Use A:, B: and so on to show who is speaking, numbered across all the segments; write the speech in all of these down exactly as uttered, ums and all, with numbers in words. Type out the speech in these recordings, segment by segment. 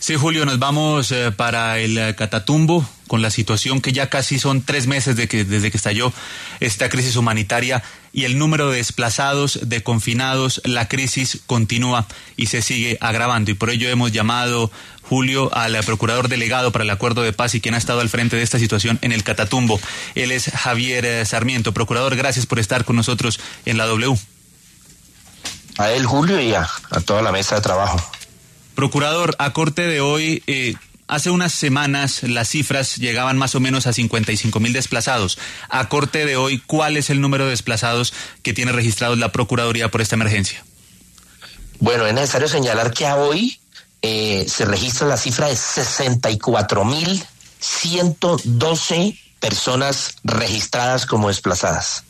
A: Sí, Julio, nos vamos eh, para el eh, Catatumbo con la situación que ya casi son tres meses de que, desde que estalló esta crisis humanitaria y el número de desplazados, de confinados, la crisis continúa y se sigue agravando. Y por ello hemos llamado, Julio, al procurador delegado para el acuerdo de paz y quien ha estado al frente de esta situación en el Catatumbo. Él es Javier eh, Sarmiento. Procurador, gracias por estar con nosotros en la W.
B: A él, Julio, y a, a toda la mesa de trabajo.
A: Procurador, a corte de hoy, eh, hace unas semanas las cifras llegaban más o menos a cincuenta y cinco mil desplazados. A corte de hoy, ¿cuál es el número de desplazados que tiene registrados la Procuraduría por esta emergencia?
B: Bueno, es necesario señalar que a hoy eh, se registra la cifra de sesenta y cuatro mil ciento doce personas registradas como desplazadas.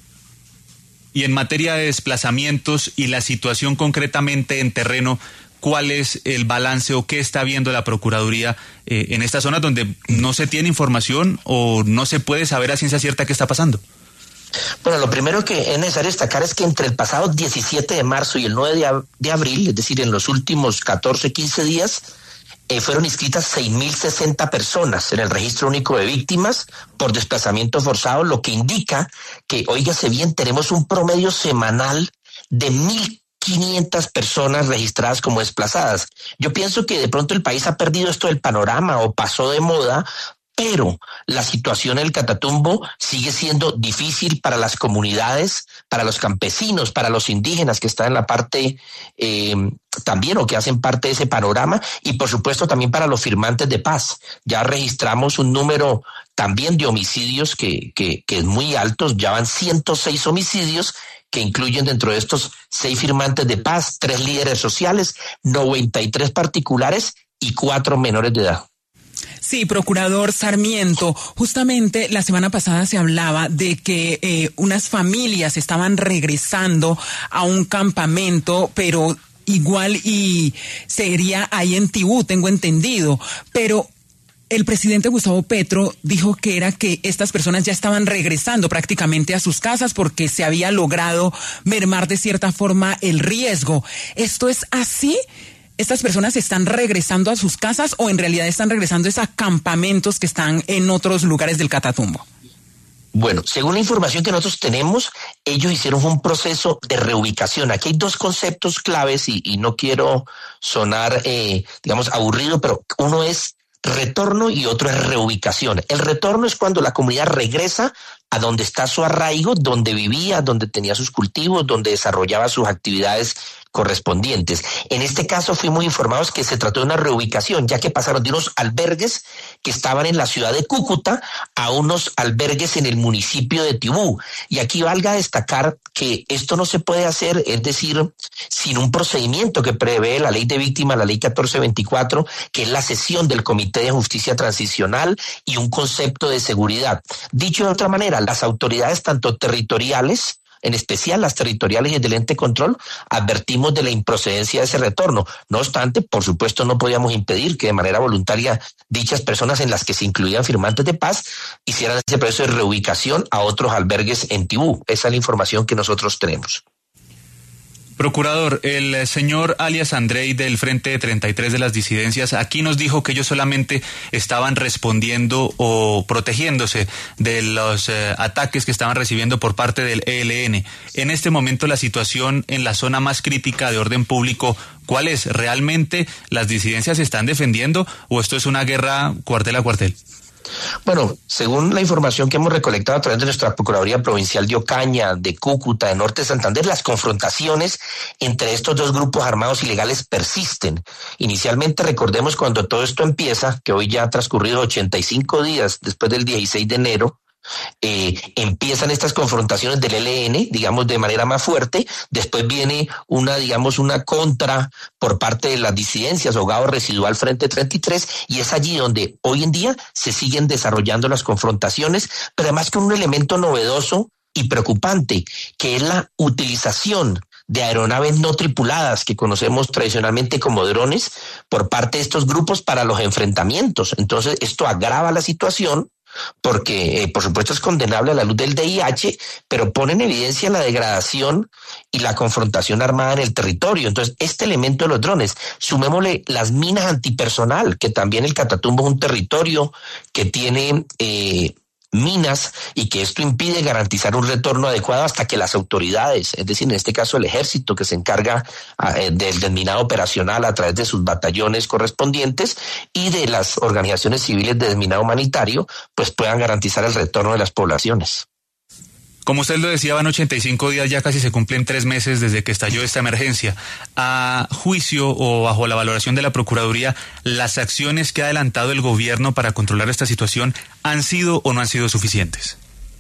A: Y en materia de desplazamientos y la situación concretamente en terreno, ¿cuál es el balance o qué está viendo la Procuraduría eh, en esta zona donde no se tiene información o no se puede saber a ciencia cierta qué está pasando?
B: Bueno, lo primero que es necesario destacar es que entre el pasado diecisiete de marzo y el nueve de, ab- de abril, es decir, en los últimos catorce, quince días, eh, fueron inscritas seis mil sesenta personas en el registro único de víctimas por desplazamiento forzado, lo que indica que, óigase bien, tenemos un promedio semanal de mil quinientas personas registradas como desplazadas. Yo pienso que de pronto el país ha perdido esto del panorama o pasó de moda, pero la situación en el Catatumbo sigue siendo difícil para las comunidades, para los campesinos, para los indígenas que están en la parte eh, también o que hacen parte de ese panorama y por supuesto también para los firmantes de paz. Ya registramos un número también de homicidios que, que, que es muy alto, ya van ciento seis homicidios que incluyen dentro de estos seis firmantes de paz, tres líderes sociales, noventa y tres particulares y cuatro menores de edad.
C: Sí, procurador Sarmiento, justamente la semana pasada se hablaba de que eh, unas familias estaban regresando a un campamento, pero igual y sería ahí en Tibú, tengo entendido, pero el presidente Gustavo Petro dijo que era que estas personas ya estaban regresando prácticamente a sus casas porque se había logrado mermar de cierta forma el riesgo. ¿Esto es así? ¿Estas personas están regresando a sus casas o en realidad están regresando a campamentos que están en otros lugares del Catatumbo?
B: Bueno, según la información que nosotros tenemos, ellos hicieron un proceso de reubicación. Aquí hay dos conceptos claves y, y no quiero sonar, eh, digamos, aburrido, pero uno es retorno y otro es reubicación. El retorno es cuando la comunidad regresa a donde está su arraigo, donde vivía, donde tenía sus cultivos, donde desarrollaba sus actividades correspondientes. En este caso fuimos informados que se trató de una reubicación, ya que pasaron de unos albergues que estaban en la ciudad de Cúcuta a unos albergues en el municipio de Tibú. Y aquí valga destacar que esto no se puede hacer, es decir, sin un procedimiento que prevé la ley de víctimas, la ley catorce veinticuatro, que es la sesión del Comité de Justicia Transicional y un concepto de seguridad. Dicho de otra manera, las autoridades tanto territoriales, en especial las territoriales y del ente control, advertimos de la improcedencia de ese retorno. No obstante, por supuesto, no podíamos impedir que de manera voluntaria dichas personas en las que se incluían firmantes de paz hicieran ese proceso de reubicación a otros albergues en Tibú. Esa es la información que nosotros tenemos.
A: Procurador, el señor alias Andrei del Frente treinta y tres de las Disidencias aquí nos dijo que ellos solamente estaban respondiendo o protegiéndose de los eh, ataques que estaban recibiendo por parte del E L N. En este momento la situación en la zona más crítica de orden público, ¿cuál es? ¿Realmente las disidencias se están defendiendo o esto es una guerra cuartel a cuartel?
B: Bueno, según la información que hemos recolectado a través de nuestra Procuraduría Provincial de Ocaña, de Cúcuta, de Norte de Santander, las confrontaciones entre estos dos grupos armados ilegales persisten. Inicialmente, recordemos cuando todo esto empieza, que hoy ya ha transcurrido ochenta y cinco días después del dieciséis de enero, Eh, empiezan estas confrontaciones del E L N, digamos, de manera más fuerte. Después viene una, digamos, una contra por parte de las disidencias, Hogado Residual Frente treinta y tres, y es allí donde hoy en día se siguen desarrollando las confrontaciones, pero además con un elemento novedoso y preocupante, que es la utilización de aeronaves no tripuladas que conocemos tradicionalmente como drones por parte de estos grupos para los enfrentamientos. Entonces, esto agrava la situación porque eh, por supuesto es condenable a la luz del D I H, pero pone en evidencia la degradación y la confrontación armada en el territorio. Entonces, este elemento de los drones, sumémosle las minas antipersonal, que también el Catatumbo es un territorio que tiene eh, minas y que esto impide garantizar un retorno adecuado hasta que las autoridades, es decir, en este caso el ejército que se encarga eh, del desminado operacional a través de sus batallones correspondientes y de las organizaciones civiles de desminado humanitario, pues puedan garantizar el retorno de las poblaciones.
A: Como usted lo decía, van ochenta y cinco días, ya casi se cumplen tres meses desde que estalló esta emergencia. A juicio o bajo la valoración de la Procuraduría, ¿las acciones que ha adelantado el gobierno para controlar esta situación han sido o no han sido suficientes?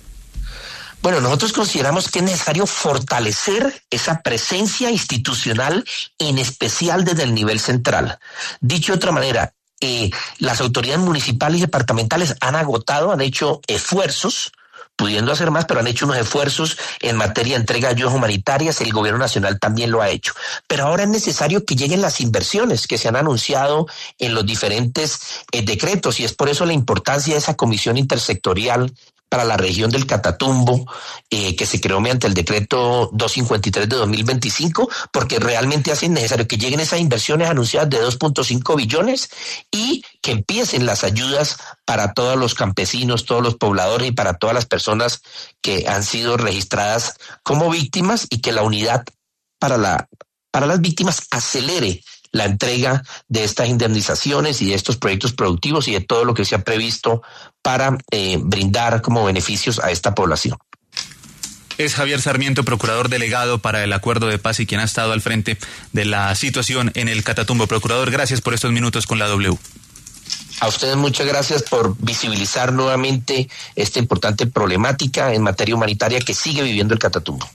B: Bueno, nosotros consideramos que es necesario fortalecer esa presencia institucional, en especial desde el nivel central. Dicho de otra manera, eh, las autoridades municipales y departamentales han agotado, han hecho esfuerzos, pudiendo hacer más, pero han hecho unos esfuerzos en materia de entrega de ayudas humanitarias. El gobierno nacional también lo ha hecho. Pero ahora es necesario que lleguen las inversiones que se han anunciado en los diferentes eh, decretos, y es por eso la importancia de esa comisión intersectorial para la región del Catatumbo, eh, que se creó mediante el decreto doscientos cincuenta y tres de dos mil veinticinco, porque realmente hace necesario que lleguen esas inversiones anunciadas de dos punto cinco billones y que empiecen las ayudas para todos los campesinos, todos los pobladores y para todas las personas que han sido registradas como víctimas, y que la unidad para la para las víctimas acelere la entrega de estas indemnizaciones y de estos proyectos productivos y de todo lo que se ha previsto para eh, brindar como beneficios a esta población.
A: Es Javier Sarmiento, procurador delegado para el Acuerdo de Paz y quien ha estado al frente de la situación en el Catatumbo. Procurador, gracias por estos minutos con la W.
B: A ustedes muchas gracias por visibilizar nuevamente esta importante problemática en materia humanitaria que sigue viviendo el Catatumbo.